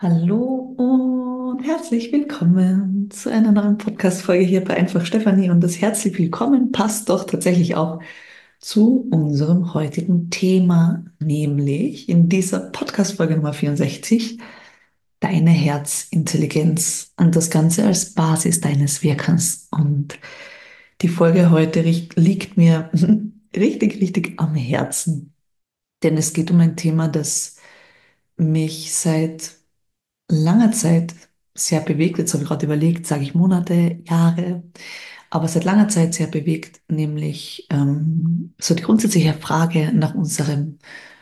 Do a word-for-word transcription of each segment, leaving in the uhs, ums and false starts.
Hallo und herzlich willkommen zu einer neuen Podcast-Folge hier bei Einfach Stefanie. Und das herzlich willkommen passt doch tatsächlich auch zu unserem heutigen Thema, nämlich in dieser Podcast-Folge Nummer vierundsechzig, deine Herzintelligenz und das Ganze als Basis deines Wirkens. Und die Folge heute richt- liegt mir richtig, richtig am Herzen, denn es geht um ein Thema, das mich seit langer Zeit sehr bewegt. Jetzt habe ich gerade überlegt, sage ich Monate, Jahre, aber seit langer Zeit sehr bewegt, nämlich ähm, so die grundsätzliche Frage nach unserem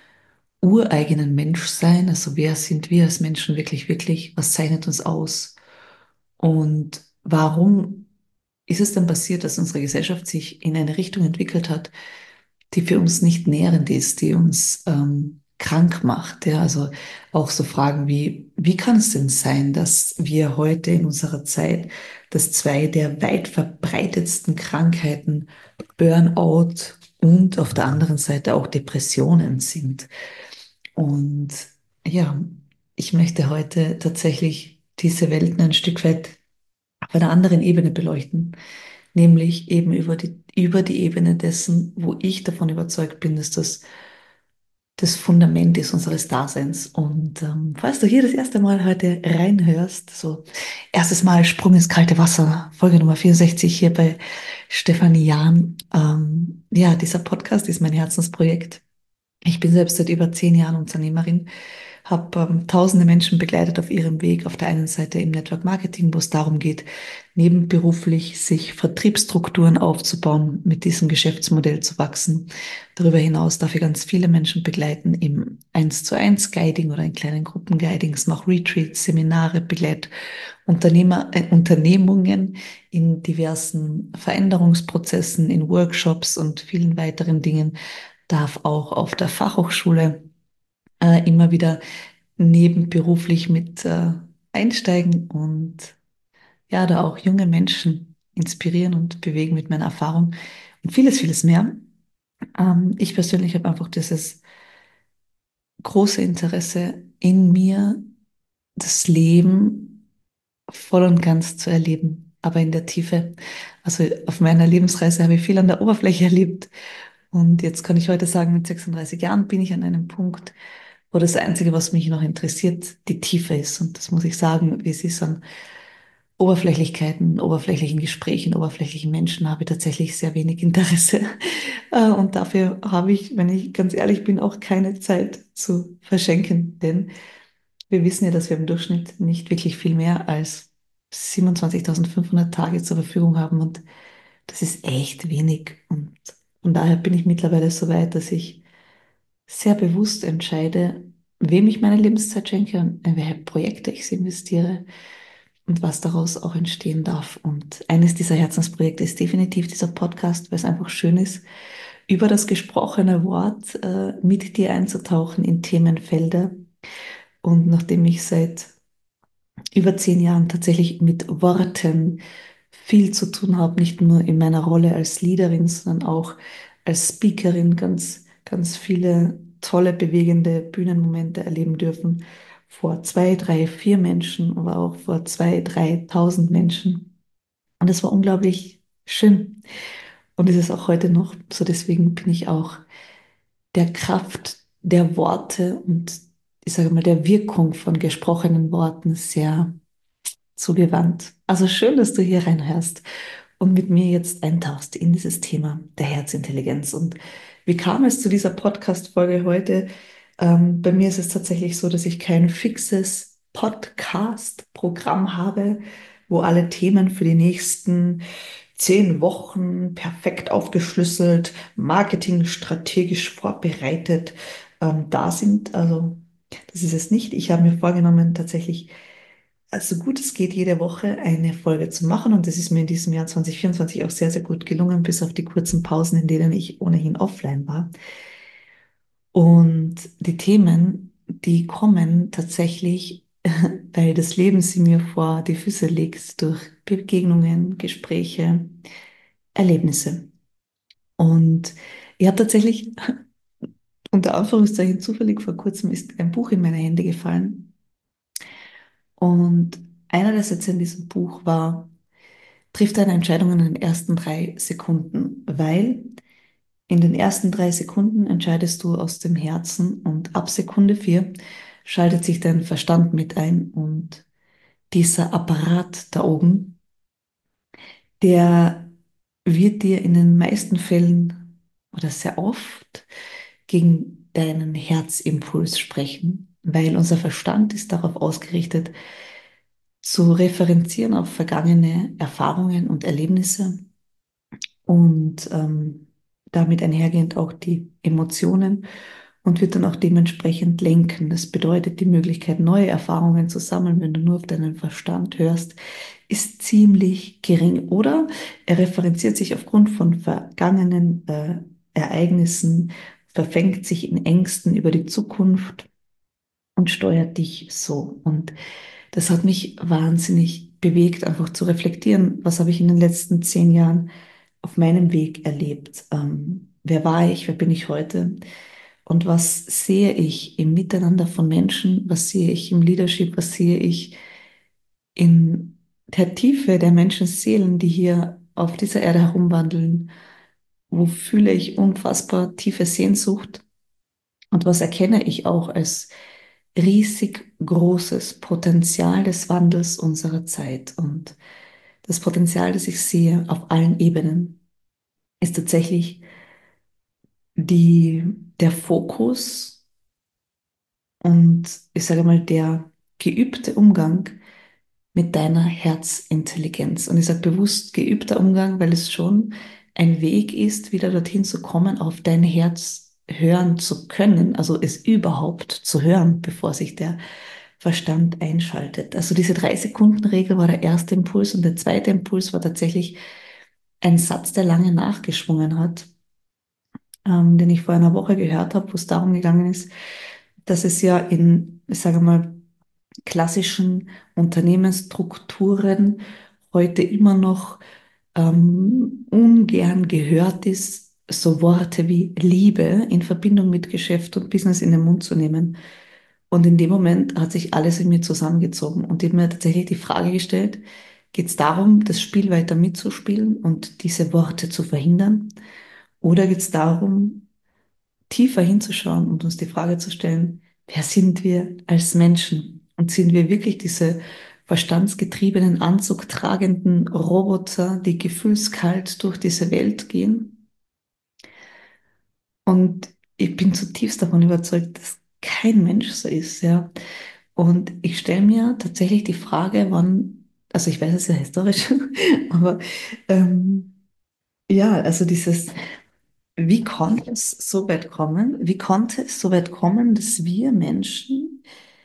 ureigenen Menschsein. Also wer sind wir als Menschen wirklich, wirklich? Was zeichnet uns aus? Und warum ist es denn passiert, dass unsere Gesellschaft sich in eine Richtung entwickelt hat, die für uns nicht nährend ist, die uns ähm, krank macht. Ja, also auch so Fragen wie, wie kann es denn sein, dass wir heute in unserer Zeit, dass zwei der weit verbreitetsten Krankheiten Burnout und auf der anderen Seite auch Depressionen sind? Und ja, ich möchte heute tatsächlich diese Welten ein Stück weit auf einer anderen Ebene beleuchten, nämlich eben über die, über die Ebene dessen, wo ich davon überzeugt bin, dass das das Fundament ist unseres Daseins. Und ähm, falls du hier das erste Mal heute reinhörst, so erstes Mal Sprung ins kalte Wasser, Folge Nummer vierundsechzig hier bei Stefanie Jahn. Ähm, ja, dieser Podcast ist mein Herzensprojekt. Ich bin selbst seit über zehn Jahren Unternehmerin, habe ähm, tausende Menschen begleitet auf ihrem Weg. Auf der einen Seite im Network Marketing, wo es darum geht, nebenberuflich sich Vertriebsstrukturen aufzubauen, mit diesem Geschäftsmodell zu wachsen. Darüber hinaus darf ich ganz viele Menschen begleiten im eins zu eins Guiding oder in kleinen Gruppenguidings, mache Retreats, Seminare, begleite Unternehmer, äh, Unternehmungen in diversen Veränderungsprozessen, in Workshops und vielen weiteren Dingen, darf auch auf der Fachhochschule äh, immer wieder nebenberuflich mit äh, einsteigen und ja, da auch junge Menschen inspirieren und bewegen mit meiner Erfahrung und vieles, vieles mehr. Ähm, ich persönlich habe einfach dieses große Interesse in mir, das Leben voll und ganz zu erleben, aber in der Tiefe. Also auf meiner Lebensreise habe ich viel an der Oberfläche erlebt. Und jetzt kann ich heute sagen, mit sechsunddreißig Jahren bin ich an einem Punkt, wo das Einzige, was mich noch interessiert, die Tiefe ist. Und das muss ich sagen, wie es ist an Oberflächlichkeiten, oberflächlichen Gesprächen, oberflächlichen Menschen habe ich tatsächlich sehr wenig Interesse. Äh, Und dafür habe ich, wenn ich ganz ehrlich bin, auch keine Zeit zu verschenken. Denn wir wissen ja, dass wir im Durchschnitt nicht wirklich viel mehr als siebenundzwanzigtausendfünfhundert Tage zur Verfügung haben. Und das ist echt wenig. Und von daher bin ich mittlerweile so weit, dass ich sehr bewusst entscheide, wem ich meine Lebenszeit schenke und in welche Projekte ich sie investiere und was daraus auch entstehen darf. Und eines dieser Herzensprojekte ist definitiv dieser Podcast, weil es einfach schön ist, über das gesprochene Wort äh, mit dir einzutauchen in Themenfelder. Und nachdem ich seit über zehn Jahren tatsächlich mit Worten viel zu tun habe, nicht nur in meiner Rolle als Leaderin, sondern auch als Speakerin ganz, ganz viele tolle, bewegende Bühnenmomente erleben dürfen. Vor zwei, drei, vier Menschen, aber auch vor zwei, dreitausend Menschen. Und es war unglaublich schön. Und es ist auch heute noch so. Deswegen bin ich auch der Kraft der Worte und ich sage mal der Wirkung von gesprochenen Worten sehr zugewandt. Also schön, dass du hier reinhörst und mit mir jetzt eintauchst in dieses Thema der Herzintelligenz. Und wie kam es zu dieser Podcast-Folge heute? Ähm, bei mir ist es tatsächlich so, dass ich kein fixes Podcast-Programm habe, wo alle Themen für die nächsten zehn Wochen perfekt aufgeschlüsselt, marketingstrategisch vorbereitet ähm, da sind. Also das ist es nicht. Ich habe mir vorgenommen, tatsächlich also so gut es geht, jede Woche eine Folge zu machen. Und das ist mir in diesem Jahr zwanzig vierundzwanzig auch sehr, sehr gut gelungen, bis auf die kurzen Pausen, in denen ich ohnehin offline war. Und die Themen, die kommen tatsächlich, weil das Leben sie mir vor die Füße legt, durch Begegnungen, Gespräche, Erlebnisse. Und ich habe tatsächlich, unter Anführungszeichen zufällig vor kurzem ist ein Buch in meine Hände gefallen. Und einer der Sätze in diesem Buch war, triff deine Entscheidungen in den ersten drei Sekunden, weil in den ersten drei Sekunden entscheidest du aus dem Herzen und ab Sekunde vier schaltet sich dein Verstand mit ein und dieser Apparat da oben, der wird dir in den meisten Fällen oder sehr oft gegen deinen Herzimpuls sprechen, weil unser Verstand ist darauf ausgerichtet, zu referenzieren auf vergangene Erfahrungen und Erlebnisse und ähm, damit einhergehend auch die Emotionen und wird dann auch dementsprechend lenken. Das bedeutet, die Möglichkeit, neue Erfahrungen zu sammeln, wenn du nur auf deinen Verstand hörst, ist ziemlich gering. Oder er referenziert sich aufgrund von vergangenen äh, Ereignissen, verfängt sich in Ängsten über die Zukunft und steuert dich so. Und das hat mich wahnsinnig bewegt, einfach zu reflektieren, was habe ich in den letzten zehn Jahren auf meinem Weg erlebt. Ähm, wer war ich, wer bin ich heute? Und was sehe ich im Miteinander von Menschen? Was sehe ich im Leadership? Was sehe ich in der Tiefe der Menschenseelen, die hier auf dieser Erde herumwandeln? Wo fühle ich unfassbar tiefe Sehnsucht? Und was erkenne ich auch als riesig großes Potenzial des Wandels unserer Zeit? Und das Potenzial, das ich sehe auf allen Ebenen, ist tatsächlich die, der Fokus und ich sage mal der geübte Umgang mit deiner Herzintelligenz. Und ich sage bewusst geübter Umgang, weil es schon ein Weg ist, wieder dorthin zu kommen, auf dein Herz hören zu können, also es überhaupt zu hören, bevor sich der Verstand einschaltet. Also diese Drei-Sekunden-Regel war der erste Impuls und der zweite Impuls war tatsächlich ein Satz, der lange nachgeschwungen hat, ähm, den ich vor einer Woche gehört habe, wo es darum gegangen ist, dass es ja in, ich sage mal, klassischen Unternehmensstrukturen heute immer noch ähm, ungern gehört ist, so Worte wie Liebe in Verbindung mit Geschäft und Business in den Mund zu nehmen. Und in dem Moment hat sich alles in mir zusammengezogen und ich habe mir tatsächlich die Frage gestellt, geht es darum, das Spiel weiter mitzuspielen und diese Worte zu verhindern? Oder geht es darum, tiefer hinzuschauen und uns die Frage zu stellen, wer sind wir als Menschen? Und sind wir wirklich diese verstandsgetriebenen, anzugtragenden Roboter, die gefühlskalt durch diese Welt gehen? Und ich bin zutiefst davon überzeugt, dass kein Mensch so ist, ja. Und ich stelle mir tatsächlich die Frage, wann, also ich weiß es ja historisch, aber ähm, ja, also dieses, wie konnte es so weit kommen? Wie konnte es so weit kommen, dass wir Menschen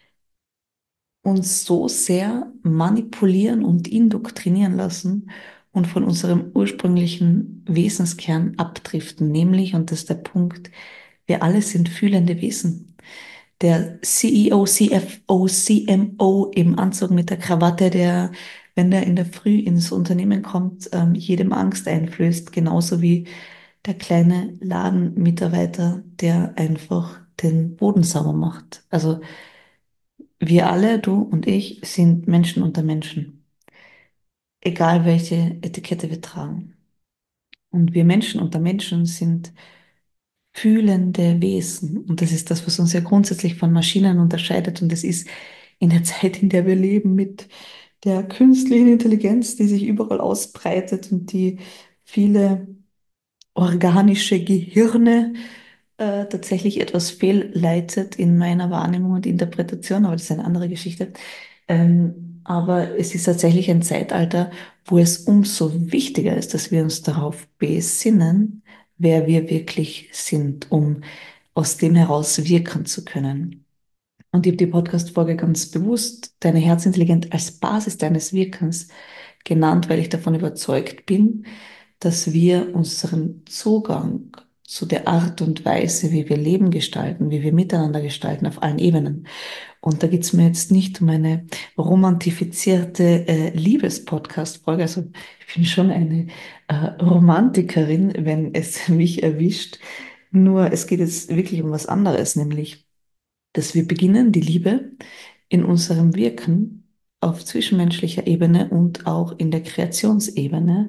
uns so sehr manipulieren und indoktrinieren lassen und von unserem ursprünglichen Wesenskern abdriften? Nämlich, und das ist der Punkt, wir alle sind fühlende Wesen. Der C E O, C F O, C M O im Anzug mit der Krawatte, der, wenn der in der Früh ins Unternehmen kommt, ähm, jedem Angst einflößt, genauso wie der kleine Ladenmitarbeiter, der einfach den Boden sauber macht. Also wir alle, du und ich, sind Menschen unter Menschen, egal welche Etikette wir tragen. Und wir Menschen unter Menschen sind fühlende Wesen. Und das ist das, was uns ja grundsätzlich von Maschinen unterscheidet. Und das ist in der Zeit, in der wir leben, mit der künstlichen Intelligenz, die sich überall ausbreitet und die viele organische Gehirne äh, tatsächlich etwas fehlleitet in meiner Wahrnehmung und Interpretation, aber das ist eine andere Geschichte. Ähm, aber es ist tatsächlich ein Zeitalter, wo es umso wichtiger ist, dass wir uns darauf besinnen, wer wir wirklich sind, um aus dem heraus wirken zu können. Und ich habe die Podcast-Folge ganz bewusst Deine Herzintelligenz als Basis deines Wirkens genannt, weil ich davon überzeugt bin, dass wir unseren Zugang zu der Art und Weise, wie wir Leben gestalten, wie wir miteinander gestalten, auf allen Ebenen. Und da geht es mir jetzt nicht um eine romantifizierte äh, Liebes-Podcast-Folge. Also ich bin schon eine äh, Romantikerin, wenn es mich erwischt. Nur es geht jetzt wirklich um was anderes, nämlich, dass wir beginnen, die Liebe in unserem Wirken auf zwischenmenschlicher Ebene und auch in der Kreationsebene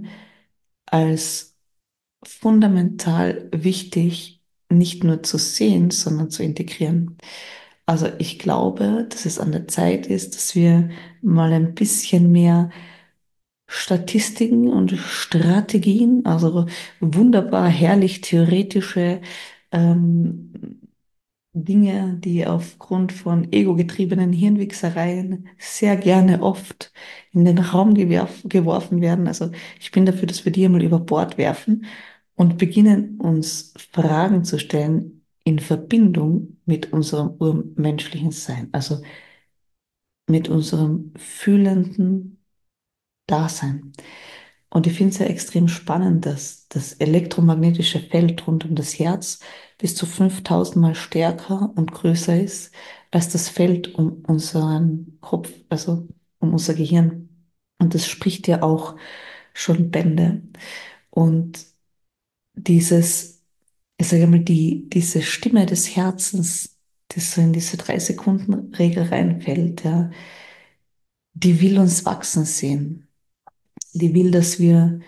als fundamental wichtig, nicht nur zu sehen, sondern zu integrieren. Also ich glaube, dass es an der Zeit ist, dass wir mal ein bisschen mehr Statistiken und Strategien, also wunderbar herrlich theoretische ähm, Dinge, die aufgrund von ego-getriebenen Hirnwichsereien sehr gerne oft in den Raum gewerf geworfen werden. Also ich bin dafür, dass wir die einmal über Bord werfen und beginnen uns Fragen zu stellen in Verbindung mit unserem urmenschlichen Sein, also mit unserem fühlenden Dasein. Und ich finde es ja extrem spannend, dass das elektromagnetische Feld rund um das Herz bis zu fünftausend Mal stärker und größer ist als das Feld um unseren Kopf, also um unser Gehirn. Und das spricht ja auch schon Bände. Und dieses, ich sage mal, die, diese Stimme des Herzens, die so in diese drei Sekunden Regel reinfällt, ja, die will uns wachsen sehen. Die will, dass wir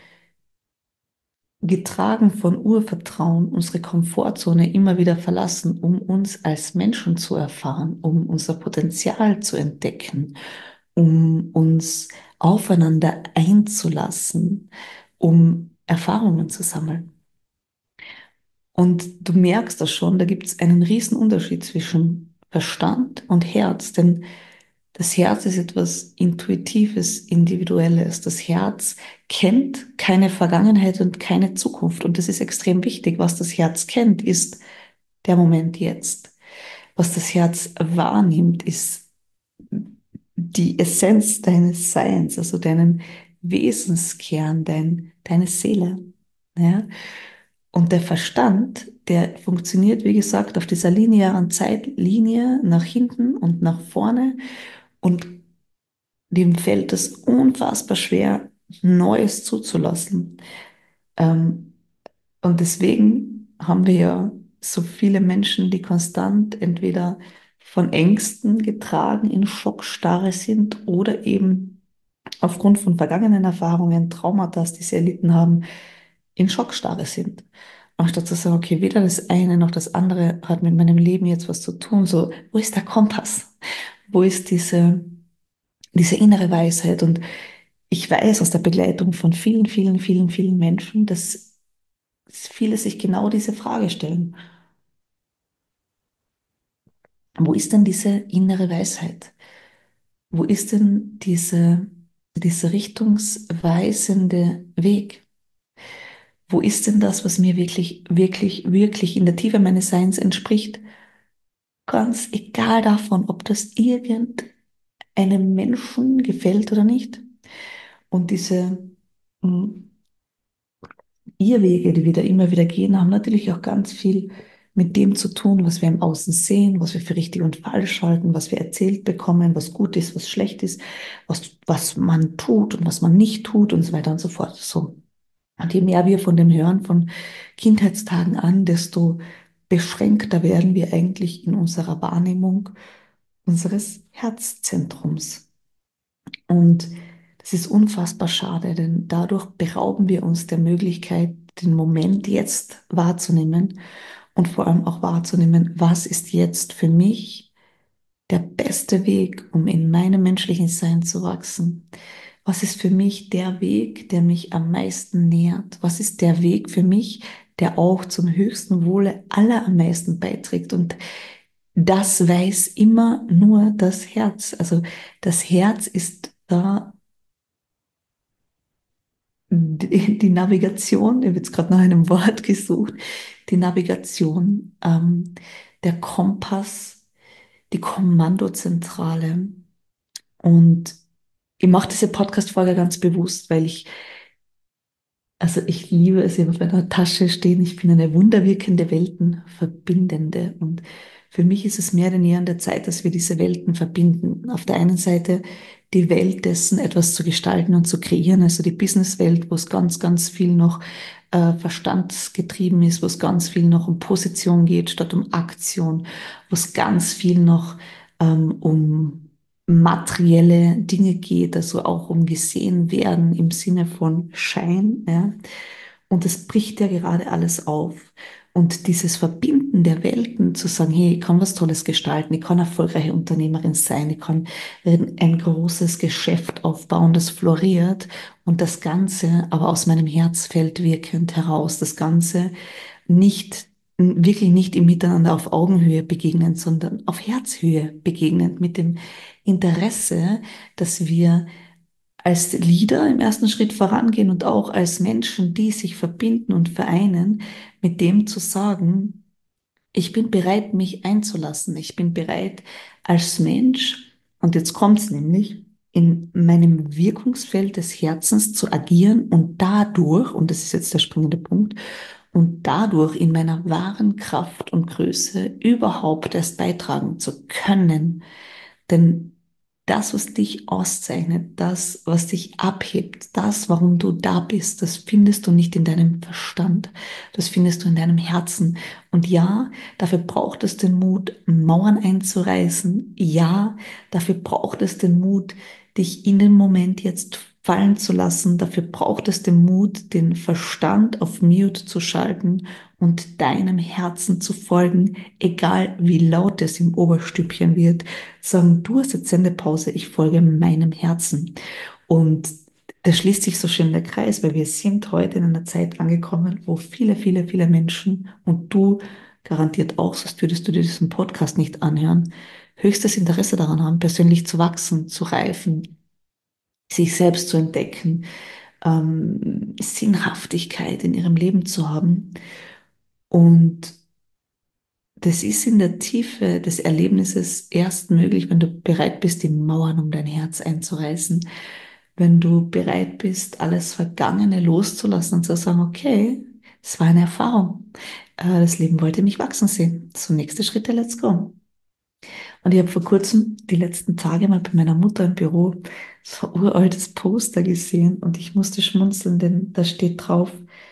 getragen von Urvertrauen unsere Komfortzone immer wieder verlassen, um uns als Menschen zu erfahren, um unser Potenzial zu entdecken, um uns aufeinander einzulassen, um Erfahrungen zu sammeln. Und du merkst das schon, da gibt es einen riesen Unterschied zwischen Verstand und Herz, denn das Herz ist etwas Intuitives, Individuelles. Das Herz kennt keine Vergangenheit und keine Zukunft. Und das ist extrem wichtig. Was das Herz kennt, ist der Moment jetzt. Was das Herz wahrnimmt, ist die Essenz deines Seins, also deinen Wesenskern, dein, deine Seele. Ja? Und der Verstand, der funktioniert, wie gesagt, auf dieser linearen Zeitlinie nach hinten und nach vorne. Und dem fällt es unfassbar schwer, Neues zuzulassen. Ähm, und deswegen haben wir ja so viele Menschen, die konstant entweder von Ängsten getragen, in Schockstarre sind oder eben aufgrund von vergangenen Erfahrungen, Traumata, die sie erlitten haben, in Schockstarre sind. Anstatt zu sagen, okay, weder das eine noch das andere hat mit meinem Leben jetzt was zu tun, so, wo ist der Kompass? Wo ist diese, diese innere Weisheit? Und ich weiß aus der Begleitung von vielen, vielen, vielen, vielen Menschen, dass viele sich genau diese Frage stellen. Wo ist denn diese innere Weisheit? Wo ist denn diese, dieser richtungsweisende Weg? Wo ist denn das, was mir wirklich, wirklich, wirklich in der Tiefe meines Seins entspricht? Ganz egal davon, ob das irgendeinem Menschen gefällt oder nicht. Und diese mh, Irrwege, die wir da immer wieder gehen, haben natürlich auch ganz viel mit dem zu tun, was wir im Außen sehen, was wir für richtig und falsch halten, was wir erzählt bekommen, was gut ist, was schlecht ist, was, was man tut und was man nicht tut und so weiter und so fort. So. Und je mehr wir von dem hören, von Kindheitstagen an, desto beschränkter werden wir eigentlich in unserer Wahrnehmung unseres Herzzentrums. Und das ist unfassbar schade, denn dadurch berauben wir uns der Möglichkeit, den Moment jetzt wahrzunehmen und vor allem auch wahrzunehmen, was ist jetzt für mich der beste Weg, um in meinem menschlichen Sein zu wachsen. Was ist für mich der Weg, der mich am meisten nährt? Was ist der Weg für mich, der auch zum höchsten Wohle aller am meisten beiträgt? Und das weiß immer nur das Herz. Also das Herz ist da die, die Navigation, ich habe jetzt gerade nach einem Wort gesucht, die Navigation, ähm, der Kompass, die Kommandozentrale. Und ich mache diese Podcast-Folge ganz bewusst, weil ich, also ich liebe es, ich habe auf meiner Tasche stehen, ich bin eine wunderwirkende Weltenverbindende. Und für mich ist es mehr denn je an der Zeit, dass wir diese Welten verbinden. Auf der einen Seite die Welt dessen, etwas zu gestalten und zu kreieren, also die Businesswelt, wo es ganz, ganz viel noch äh, verstandsgetrieben ist, wo es ganz viel noch um Position geht statt um Aktion, wo es ganz viel noch ähm, um materielle Dinge geht, also auch um gesehen werden im Sinne von Schein, ja. Und es bricht ja gerade alles auf. Und dieses Verbinden der Welten, zu sagen, hey, ich kann was Tolles gestalten, ich kann erfolgreiche Unternehmerin sein, ich kann ein ein großes Geschäft aufbauen, das floriert und das Ganze aber aus meinem Herzfeld wirkend heraus, das Ganze nicht, wirklich nicht im Miteinander auf Augenhöhe begegnen, sondern auf Herzhöhe begegnen, mit dem Interesse, dass wir als Leader im ersten Schritt vorangehen und auch als Menschen, die sich verbinden und vereinen, mit dem zu sagen, ich bin bereit, mich einzulassen. Ich bin bereit, als Mensch, und jetzt kommt's nämlich, in meinem Wirkungsfeld des Herzens zu agieren und dadurch, und das ist jetzt der springende Punkt, und dadurch in meiner wahren Kraft und Größe überhaupt erst beitragen zu können. Denn das, was dich auszeichnet, das, was dich abhebt, das, warum du da bist, das findest du nicht in deinem Verstand, das findest du in deinem Herzen. Und ja, dafür braucht es den Mut, Mauern einzureißen. Ja, dafür braucht es den Mut, dich in den Moment jetzt fallen zu lassen. Dafür braucht es den Mut, den Verstand auf Mute zu schalten und deinem Herzen zu folgen, egal wie laut es im Oberstübchen wird. Sagen, du hast jetzt Sendepause, ich folge meinem Herzen. Und da schließt sich so schön der Kreis, weil wir sind heute in einer Zeit angekommen, wo viele, viele, viele Menschen und du garantiert auch, sonst würdest du dir diesen Podcast nicht anhören, höchstes Interesse daran haben, persönlich zu wachsen, zu reifen, sich selbst zu entdecken, ähm, Sinnhaftigkeit in ihrem Leben zu haben. Und das ist in der Tiefe des Erlebnisses erst möglich, wenn du bereit bist, die Mauern um dein Herz einzureißen, wenn du bereit bist, alles Vergangene loszulassen und zu sagen, okay, es war eine Erfahrung. Äh, Das Leben wollte mich wachsen sehen. So, nächste Schritte, let's go. Und ich habe vor kurzem die letzten Tage mal bei meiner Mutter im Büro so ein uraltes Poster gesehen und ich musste schmunzeln, denn da steht drauf,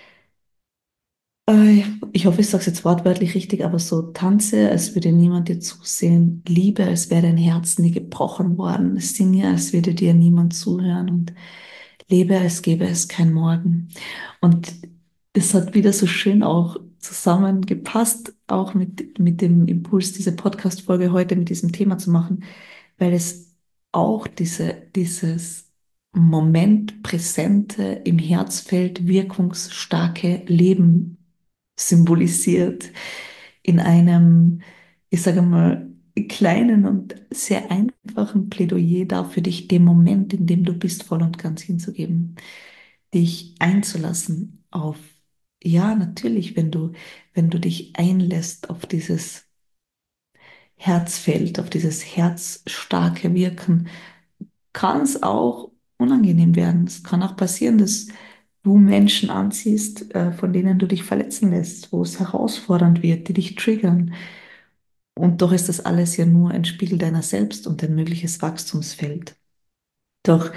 äh, ich hoffe, ich sage es jetzt wortwörtlich richtig, aber so tanze, als würde niemand dir zusehen, liebe, als wäre dein Herz nie gebrochen worden, singe, als würde dir niemand zuhören und lebe, als gäbe es kein Morgen. Und das hat wieder so schön auch zusammengepasst, auch mit, mit dem Impuls, diese Podcast-Folge heute mit diesem Thema zu machen, weil es auch diese, dieses Moment präsente, im Herzfeld wirkungsstarke Leben symbolisiert in einem, ich sage mal, kleinen und sehr einfachen Plädoyer dafür, dich dem Moment, in dem du bist, voll und ganz hinzugeben, dich einzulassen auf, ja, natürlich, wenn du, wenn du dich einlässt auf dieses Herzfeld, auf dieses herzstarke Wirken, kann es auch unangenehm werden. Es kann auch passieren, dass du Menschen anziehst, äh, von denen du dich verletzen lässt, wo es herausfordernd wird, die dich triggern. Und doch ist das alles ja nur ein Spiegel deiner selbst und ein mögliches Wachstumsfeld. Doch,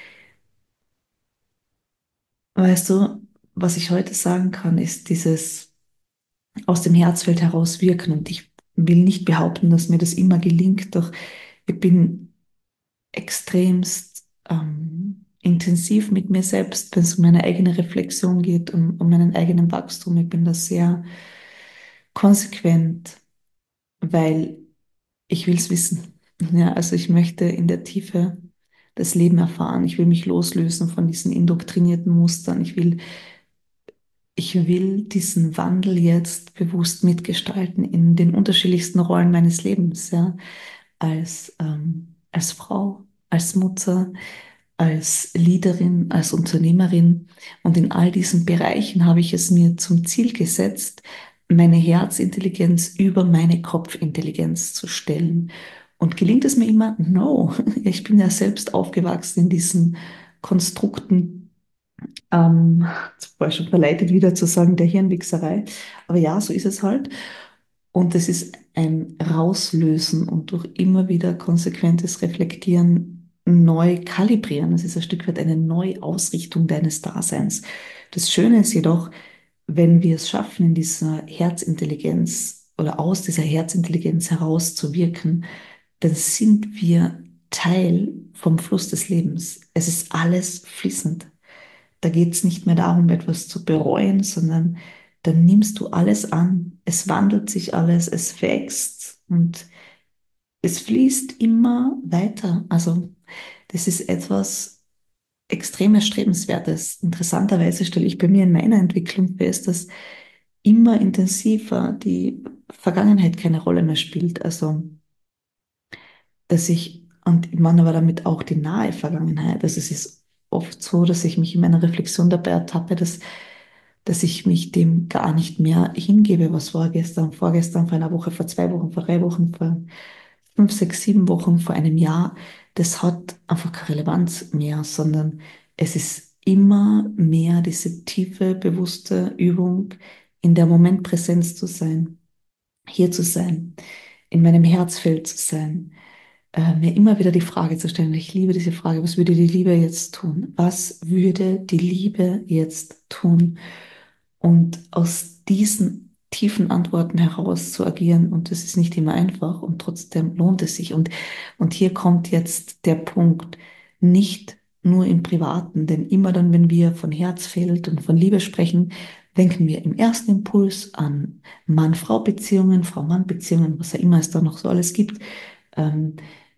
weißt du, was ich heute sagen kann, ist dieses aus dem Herzfeld heraus wirken. Und ich will nicht behaupten, dass mir das immer gelingt, doch ich bin extremst ähm, intensiv mit mir selbst, wenn es um meine eigene Reflexion geht, um, um meinen eigenen Wachstum. Ich bin da sehr konsequent, weil ich will es wissen. Ja, also ich möchte in der Tiefe das Leben erfahren. Ich will mich loslösen von diesen indoktrinierten Mustern. Ich will, ich will diesen Wandel jetzt bewusst mitgestalten in den unterschiedlichsten Rollen meines Lebens, ja, als, ähm, als Frau, als Mutter, als Leaderin, als Unternehmerin. Und in all diesen Bereichen habe ich es mir zum Ziel gesetzt, meine Herzintelligenz über meine Kopfintelligenz zu stellen. Und gelingt es mir immer? No. Ich bin ja selbst aufgewachsen in diesen Konstrukten, ähm, jetzt war ich schon verleitet wieder zu sagen, der Hirnwichserei. Aber ja, so ist es halt. Und es ist ein Rauslösen und durch immer wieder konsequentes Reflektieren neu kalibrieren. Es ist ein Stück weit eine Neuausrichtung deines Daseins. Das Schöne ist jedoch, wenn wir es schaffen, in dieser Herzintelligenz oder aus dieser Herzintelligenz heraus zu wirken, dann sind wir Teil vom Fluss des Lebens. Es ist alles fließend. Da geht es nicht mehr darum, etwas zu bereuen, sondern dann nimmst du alles an. Es wandelt sich alles, es wächst und es fließt immer weiter. Also das ist etwas extrem Erstrebenswertes. Interessanterweise stelle ich bei mir in meiner Entwicklung fest, dass immer intensiver die Vergangenheit keine Rolle mehr spielt. Also dass ich, und ich meine aber damit auch die nahe Vergangenheit. Also es ist oft so, dass ich mich in meiner Reflexion dabei ertappe, dass, dass ich mich dem gar nicht mehr hingebe, was war gestern, vorgestern, vor einer Woche, vor zwei Wochen, vor drei Wochen, vor fünf, sechs, sieben Wochen, vor einem Jahr. Das hat einfach keine Relevanz mehr, sondern es ist immer mehr diese tiefe, bewusste Übung, in der Momentpräsenz zu sein, hier zu sein, in meinem Herzfeld zu sein, äh, mir immer wieder die Frage zu stellen. Ich liebe diese Frage, was würde die Liebe jetzt tun? Was würde die Liebe jetzt tun? Und aus diesen tiefen Antworten heraus zu agieren, und das ist nicht immer einfach, und trotzdem lohnt es sich. Und, und hier kommt jetzt der Punkt, nicht nur im Privaten, denn immer dann, wenn wir von Herzfeld und von Liebe sprechen, denken wir im ersten Impuls an Mann-Frau-Beziehungen, Frau-Mann-Beziehungen, was ja immer es da noch so alles gibt, ähm,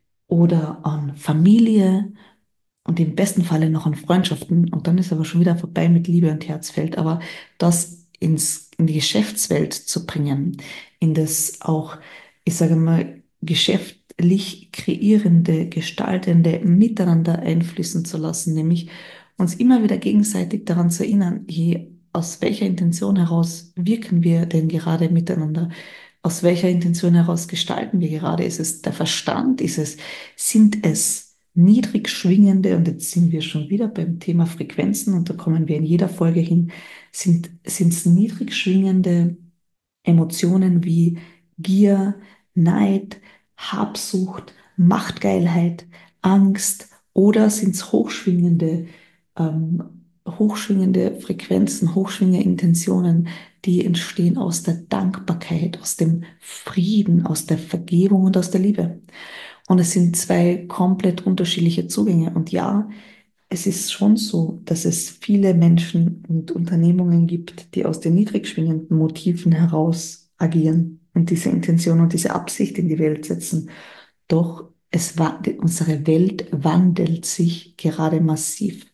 oder an Familie und im besten Falle noch an Freundschaften. Und dann ist aber schon wieder vorbei mit Liebe und Herzfeld. Aber das ins, in die Geschäftswelt zu bringen, in das auch, ich sage mal, geschäftlich kreierende, gestaltende Miteinander einfließen zu lassen, nämlich uns immer wieder gegenseitig daran zu erinnern, je, aus welcher Intention heraus wirken wir denn gerade miteinander? Aus welcher Intention heraus gestalten wir gerade? Ist es der Verstand? Ist es, sind es niedrig schwingende, und jetzt sind wir schon wieder beim Thema Frequenzen, und da kommen wir in jeder Folge hin, sind, sind es niedrig schwingende Emotionen wie Gier, Neid, Habsucht, Machtgeilheit, Angst, oder sind es hochschwingende, ähm, hochschwingende Frequenzen, hochschwingende Intentionen, die entstehen aus der Dankbarkeit, aus dem Frieden, aus der Vergebung und aus der Liebe. Und es sind zwei komplett unterschiedliche Zugänge. Und ja, es ist schon so, dass es viele Menschen und Unternehmungen gibt, die aus den niedrig schwingenden Motiven heraus agieren und diese Intention und diese Absicht in die Welt setzen. Doch es wa- unsere Welt wandelt sich gerade massiv.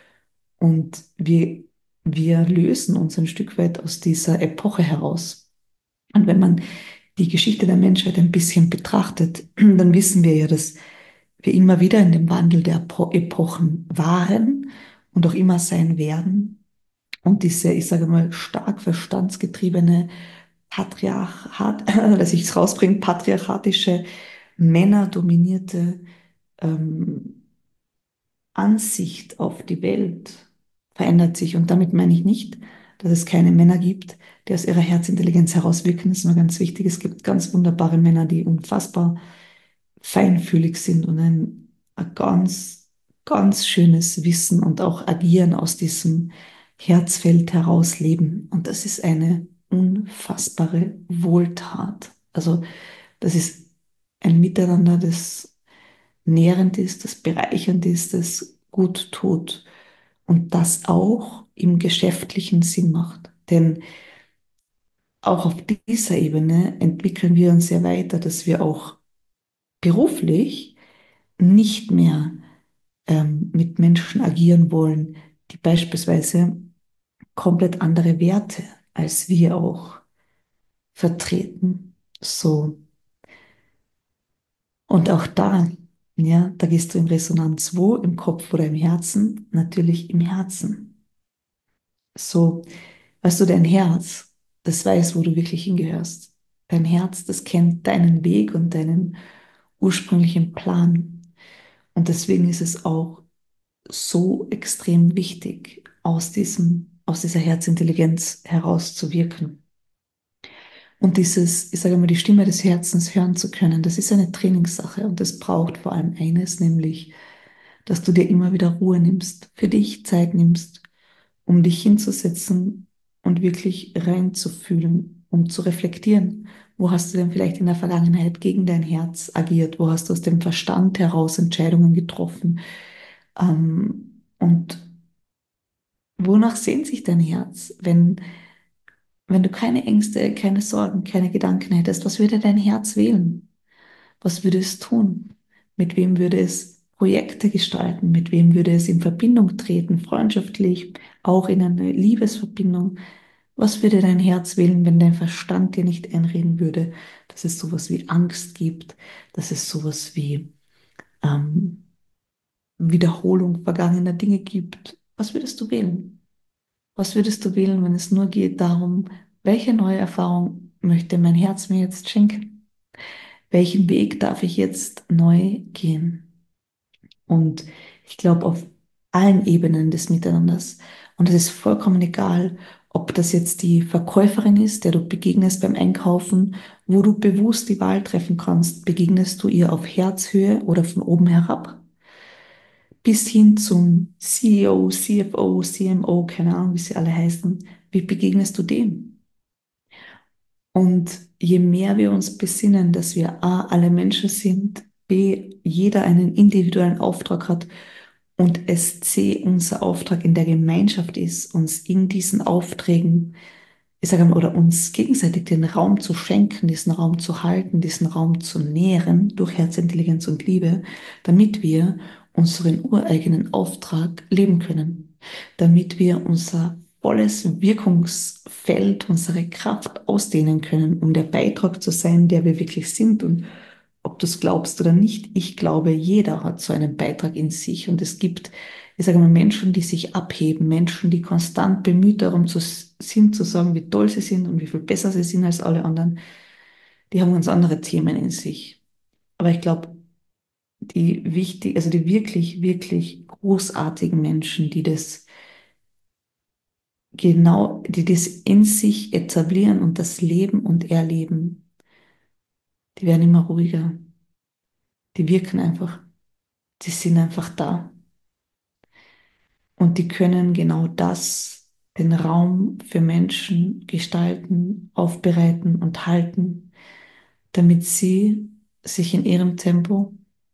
Und wir, wir lösen uns ein Stück weit aus dieser Epoche heraus. Und wenn man die Geschichte der Menschheit ein bisschen betrachtet, dann wissen wir ja, dass wir immer wieder in dem Wandel der Epo- Epochen waren und auch immer sein werden. Und diese, ich sage mal, stark verstandsgetriebene Patriarchat, dass ich es rausbringe, patriarchatische, männerdominierte ähm, Ansicht auf die Welt verändert sich. Und damit meine ich nicht, dass es keine Männer gibt, die aus ihrer Herzintelligenz herauswirken. Das ist mir ganz wichtig. Es gibt ganz wunderbare Männer, die unfassbar feinfühlig sind und ein, ein ganz, ganz schönes Wissen und auch Agieren aus diesem Herzfeld heraus leben. Und das ist eine unfassbare Wohltat. Also das ist ein Miteinander, das nährend ist, das bereichernd ist, das gut tut und das auch im geschäftlichen Sinn macht. Denn auch auf dieser Ebene entwickeln wir uns ja weiter, dass wir auch beruflich nicht mehr ähm, mit Menschen agieren wollen, die beispielsweise komplett andere Werte als wir auch vertreten. So. Und auch da, ja, da gehst du in Resonanz wo? Im Kopf oder im Herzen? Natürlich im Herzen. So, weißt du, dein Herz, das weiß, wo du wirklich hingehörst. Dein Herz, das kennt deinen Weg und deinen ursprünglichen Plan. Und deswegen ist es auch so extrem wichtig, aus diesem, aus dieser Herzintelligenz herauszuwirken. Und dieses, ich sage mal, die Stimme des Herzens hören zu können, das ist eine Trainingssache, und das braucht vor allem eines, nämlich, dass du dir immer wieder Ruhe nimmst, für dich Zeit nimmst, um dich hinzusetzen und wirklich reinzufühlen, um zu reflektieren. Wo hast du denn vielleicht in der Vergangenheit gegen dein Herz agiert? Wo hast du aus dem Verstand heraus Entscheidungen getroffen? Ähm, und wonach sehnt sich dein Herz, wenn, wenn du keine Ängste, keine Sorgen, keine Gedanken hättest? Was würde dein Herz wählen? Was würde es tun? Mit wem würde es Projekte gestalten? Mit wem würde es in Verbindung treten, freundschaftlich, auch in eine Liebesverbindung? Was würde dein Herz wählen, wenn dein Verstand dir nicht einreden würde, dass es sowas wie Angst gibt, dass es sowas wie ähm, Wiederholung vergangener Dinge gibt? Was würdest du wählen? Was würdest du wählen, wenn es nur geht darum, welche neue Erfahrung möchte mein Herz mir jetzt schenken? Welchen Weg darf ich jetzt neu gehen? Und ich glaube, auf allen Ebenen des Miteinanders. Und es ist vollkommen egal, ob das jetzt die Verkäuferin ist, der du begegnest beim Einkaufen, wo du bewusst die Wahl treffen kannst, begegnest du ihr auf Herzhöhe oder von oben herab, bis hin zum C E O, C F O, C M O, keine Ahnung, wie sie alle heißen. Wie begegnest du dem? Und je mehr wir uns besinnen, dass wir A, alle Menschen sind, B, jeder einen individuellen Auftrag hat und es C, unser Auftrag in der Gemeinschaft ist, uns in diesen Aufträgen, ich sage mal, oder uns gegenseitig den Raum zu schenken, diesen Raum zu halten, diesen Raum zu nähren durch Herzintelligenz und Liebe, damit wir unseren ureigenen Auftrag leben können, damit wir unser volles Wirkungsfeld, unsere Kraft ausdehnen können, um der Beitrag zu sein, der wir wirklich sind. Und ob du es glaubst oder nicht, ich glaube, jeder hat so einen Beitrag in sich. Und es gibt, ich sage mal, Menschen, die sich abheben, Menschen, die konstant bemüht darum zu, sind, zu sagen, wie toll sie sind und wie viel besser sie sind als alle anderen. Die haben ganz andere Themen in sich. Aber ich glaube, die wichtig, also die wirklich, wirklich großartigen Menschen, die das genau, die das in sich etablieren und das leben und erleben, die werden immer ruhiger. Die wirken einfach, die sind einfach da. Und die können genau das, den Raum für Menschen gestalten, aufbereiten und halten, damit sie sich in ihrem Tempo,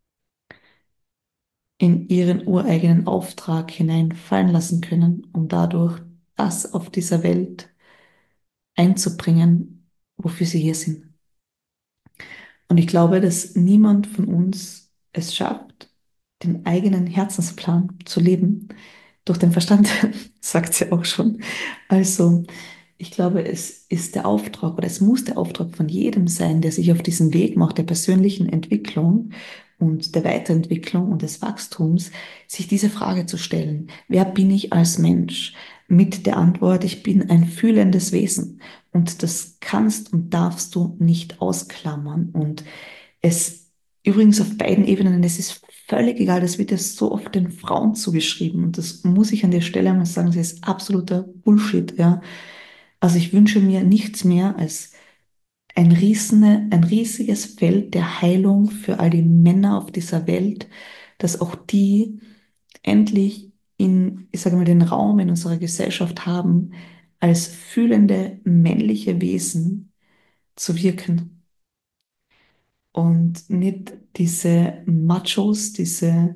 in ihren ureigenen Auftrag hineinfallen lassen können, um dadurch das auf dieser Welt einzubringen, wofür sie hier sind. Und ich glaube, dass niemand von uns es schafft, den eigenen Herzensplan zu leben. Durch den Verstand, sagt sie auch schon. Also, ich glaube, es ist der Auftrag oder es muss der Auftrag von jedem sein, der sich auf diesen Weg macht, der persönlichen Entwicklung und der Weiterentwicklung und des Wachstums, sich diese Frage zu stellen. Wer bin ich als Mensch? Mit der Antwort, ich bin ein fühlendes Wesen. Und das kannst und darfst du nicht ausklammern. Und es übrigens auf beiden Ebenen, es ist völlig egal, das wird ja so oft den Frauen zugeschrieben. Und das muss ich an der Stelle einmal sagen, das ist absoluter Bullshit, ja. Also ich wünsche mir nichts mehr als ein riesene, ein riesiges Feld der Heilung für all die Männer auf dieser Welt, dass auch die endlich in, ich sage mal, den Raum in unserer Gesellschaft haben, als fühlende männliche Wesen zu wirken und nicht diese Machos, diese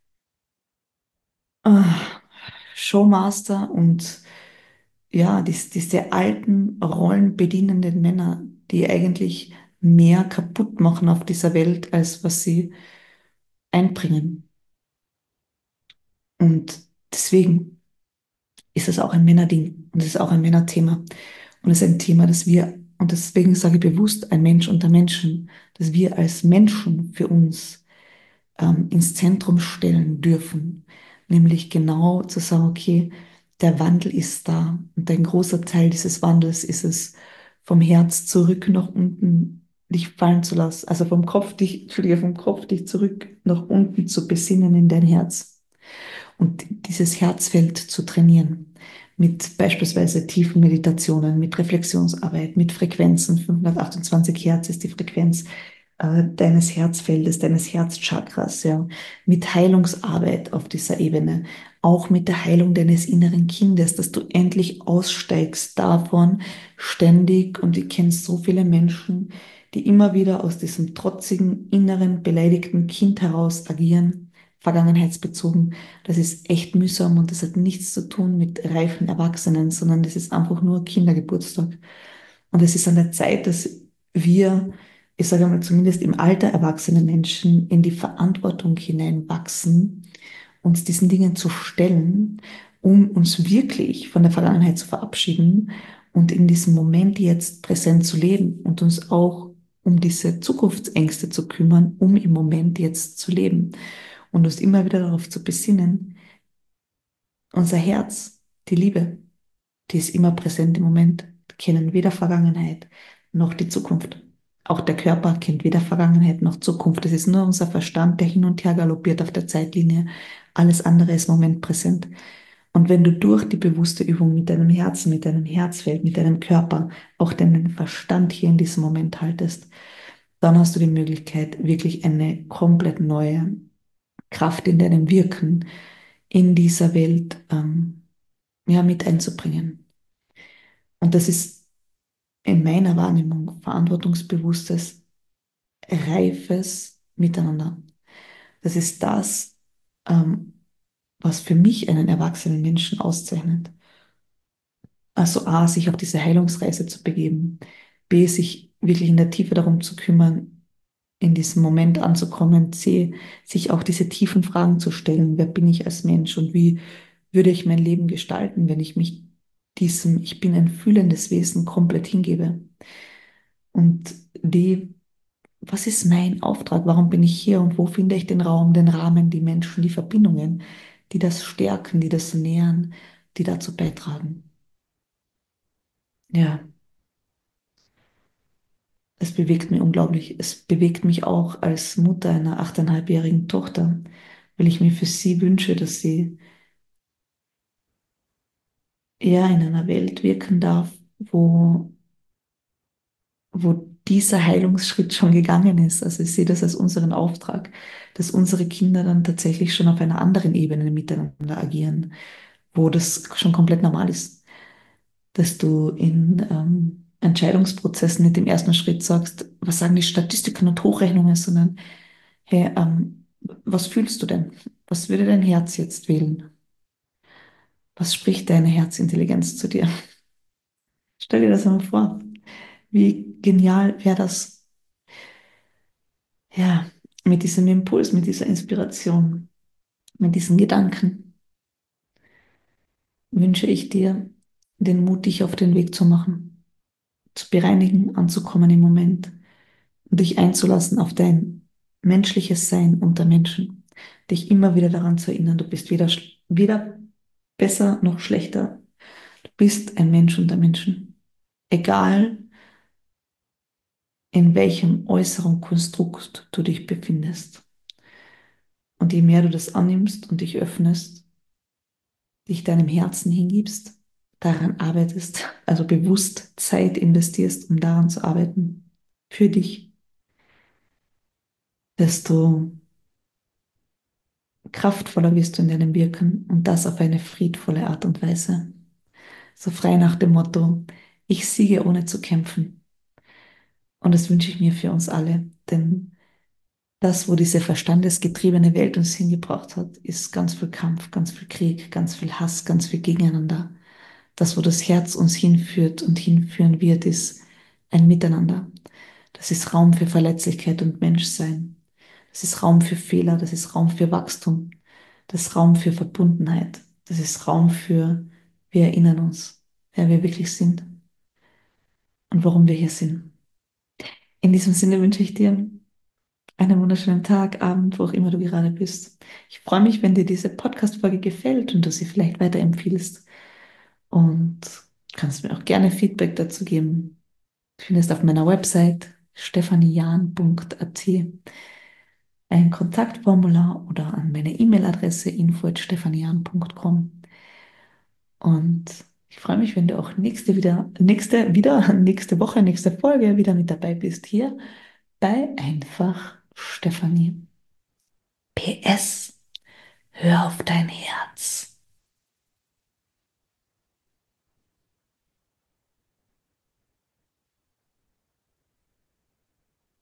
äh, Showmaster und ja, dies, diese alten Rollen bedienenden Männer, die eigentlich mehr kaputt machen auf dieser Welt, als was sie einbringen. Und deswegen ist es auch ein Männerding und es ist auch ein Männerthema. Und es ist ein Thema, das wir, und deswegen sage ich bewusst, ein Mensch unter Menschen, dass wir als Menschen für uns ähm, ins Zentrum stellen dürfen. Nämlich genau zu sagen, okay, der Wandel ist da. Und ein großer Teil dieses Wandels ist es, vom Herz zurück nach unten dich fallen zu lassen. Also vom Kopf dich, Entschuldige, vom Kopf dich zurück nach unten zu besinnen in dein Herz. Und dieses Herzfeld zu trainieren. Mit beispielsweise tiefen Meditationen, mit Reflexionsarbeit, mit Frequenzen. fünfhundertachtundzwanzig Hertz ist die Frequenz. äh, deines Herzfeldes, deines Herzchakras, ja, mit Heilungsarbeit auf dieser Ebene, auch mit der Heilung deines inneren Kindes, dass du endlich aussteigst davon ständig, und ich kenne so viele Menschen, die immer wieder aus diesem trotzigen, inneren, beleidigten Kind heraus agieren, vergangenheitsbezogen. Das ist echt mühsam, und das hat nichts zu tun mit reifen Erwachsenen, sondern das ist einfach nur Kindergeburtstag. Und es ist an der Zeit, dass wir, ich sage mal, zumindest im Alter erwachsene Menschen in die Verantwortung hineinwachsen, uns diesen Dingen zu stellen, um uns wirklich von der Vergangenheit zu verabschieden und in diesem Moment jetzt präsent zu leben und uns auch um diese Zukunftsängste zu kümmern, um im Moment jetzt zu leben und uns immer wieder darauf zu besinnen, unser Herz, die Liebe, die ist immer präsent im Moment, kennen weder Vergangenheit noch die Zukunft. Auch der Körper kennt weder Vergangenheit noch Zukunft. Es ist nur unser Verstand, der hin und her galoppiert auf der Zeitlinie. Alles andere ist momentpräsent. Und wenn du durch die bewusste Übung mit deinem Herzen, mit deinem Herzfeld, mit deinem Körper auch deinen Verstand hier in diesem Moment haltest, dann hast du die Möglichkeit, wirklich eine komplett neue Kraft in deinem Wirken in dieser Welt ähm, ja, mit einzubringen. Und das ist in meiner Wahrnehmung verantwortungsbewusstes, reifes Miteinander. Das ist das, ähm, was für mich einen erwachsenen Menschen auszeichnet. Also A, sich auf diese Heilungsreise zu begeben, B, sich wirklich in der Tiefe darum zu kümmern, in diesem Moment anzukommen, C, sich auch diese tiefen Fragen zu stellen: Wer bin ich als Mensch und wie würde ich mein Leben gestalten, wenn ich mich diesem Ich bin ein fühlendes Wesen komplett hingebe? Und D, was ist mein Auftrag? Warum bin ich hier, und wo finde ich den Raum, den Rahmen, die Menschen, die Verbindungen, die das stärken, die das nähren, die dazu beitragen? Ja, es bewegt mich unglaublich. Es bewegt mich auch als Mutter einer achteinhalbjährigen Tochter, weil ich mir für sie wünsche, dass sie eher in einer Welt wirken darf, wo, wo dieser Heilungsschritt schon gegangen ist. Also ich sehe das als unseren Auftrag, dass unsere Kinder dann tatsächlich schon auf einer anderen Ebene miteinander agieren, wo das schon komplett normal ist, dass du in ähm, Entscheidungsprozessen nicht im ersten Schritt sagst, was sagen die Statistiken und Hochrechnungen, sondern hey, ähm, was fühlst du denn? Was würde dein Herz jetzt wählen? Was spricht deine Herzintelligenz zu dir? Stell dir das einmal vor. Wie genial wäre das, ja, mit diesem Impuls, mit dieser Inspiration, mit diesen Gedanken wünsche ich dir den Mut, dich auf den Weg zu machen, zu bereinigen, anzukommen im Moment und dich einzulassen auf dein menschliches Sein unter Menschen, dich immer wieder daran zu erinnern, du bist weder, sch- weder besser noch schlechter, du bist ein Mensch unter Menschen, egal in welchem äußeren Konstrukt du dich befindest. Und je mehr du das annimmst und dich öffnest, dich deinem Herzen hingibst, daran arbeitest, also bewusst Zeit investierst, um daran zu arbeiten, für dich, desto kraftvoller wirst du in deinem Wirken, und das auf eine friedvolle Art und Weise. So frei nach dem Motto: Ich siege ohne zu kämpfen. Und das wünsche ich mir für uns alle, denn das, wo diese verstandesgetriebene Welt uns hingebracht hat, ist ganz viel Kampf, ganz viel Krieg, ganz viel Hass, ganz viel Gegeneinander. Das, wo das Herz uns hinführt und hinführen wird, ist ein Miteinander. Das ist Raum für Verletzlichkeit und Menschsein. Das ist Raum für Fehler, das ist Raum für Wachstum, das ist Raum für Verbundenheit, das ist Raum für, wir erinnern uns, wer wir wirklich sind und warum wir hier sind. In diesem Sinne wünsche ich dir einen wunderschönen Tag, Abend, wo auch immer du gerade bist. Ich freue mich, wenn dir diese Podcast-Folge gefällt und du sie vielleicht weiterempfiehlst, und kannst mir auch gerne Feedback dazu geben. Du findest auf meiner Website stephanian punkt a t ein Kontaktformular oder an meine E-Mail-Adresse info at stephanian punkt com. Und ich freue mich, wenn du auch nächste wieder, nächste, wieder, nächste Woche, nächste Folge wieder mit dabei bist hier bei einfach Stefanie. P S. Hör auf dein Herz.